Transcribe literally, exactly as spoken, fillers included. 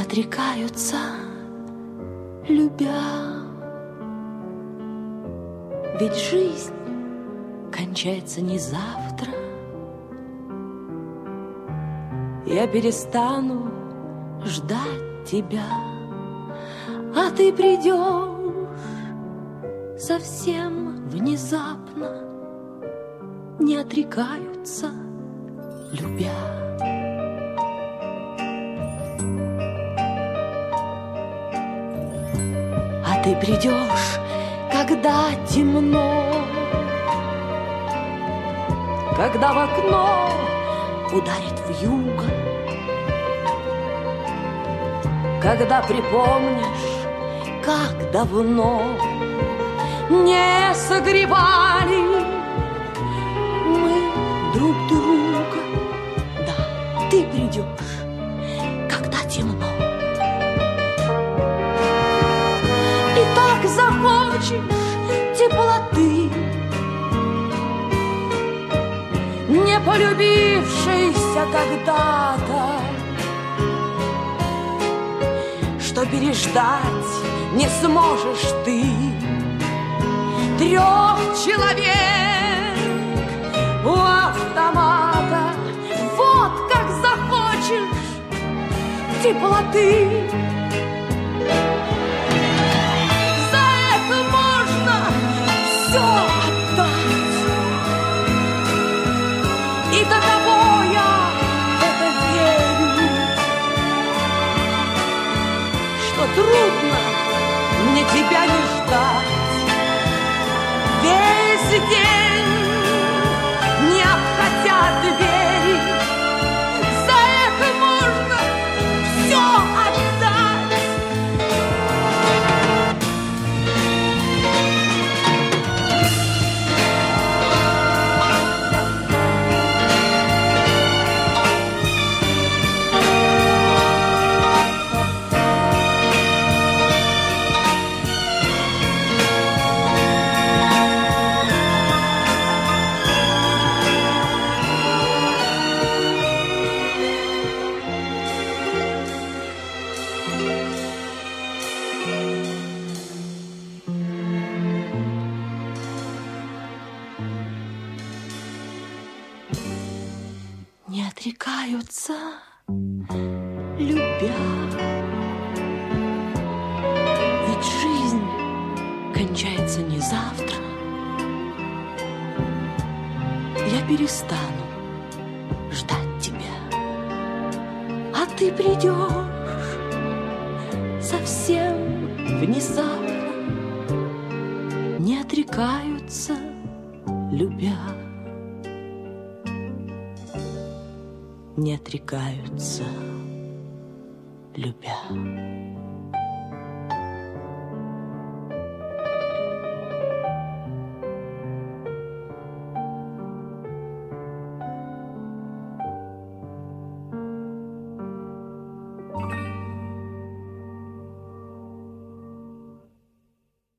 отрекаются, любя. Ведь жизнь кончается не завтра. Я перестану ждать тебя, а ты придешь совсем внезапно. Не отрекаются, любя. А ты придешь, когда темно, когда в окно ударит вьюга, когда припомнишь, как давно не согревали мы друг друга. Да, ты придешь, когда темно. И так захочешь теплоты, не полюбившейся когда-то, что переждать не сможешь ты. Трех человек у автомата. Вот как захочешь теплоты. За это можно все отдать. И до того я в это верю, что трудно мне тебя не ждать. Весь день не обходя двери. За это можно все отдать. Не отрекаются, любя. Ведь жизнь кончается не завтра. Я перестану ждать тебя, а ты придешь совсем внезапно. Не отрекаются, любя. Не отрекаются, любя.